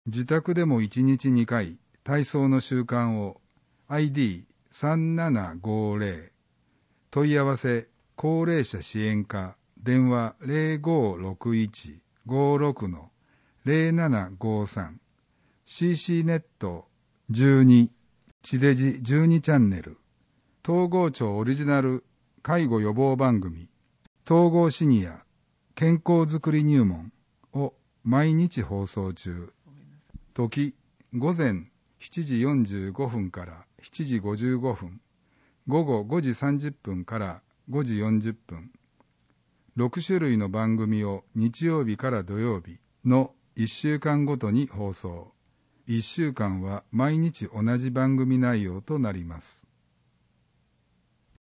自宅でも1日2回体操の習慣を。 ID3750。 問い合わせ高齢者支援課、電話 0561-56-0753。 CC ネット12、地デジ12チャンネル、東郷町オリジナル介護予防番組、統合シニア健康づくり入門を毎日放送中。時午前7時45分から7時55分、午後5時30分から5時40分。6種類の番組を日曜日から土曜日の1週間ごとに放送。1週間は毎日同じ番組内容となります。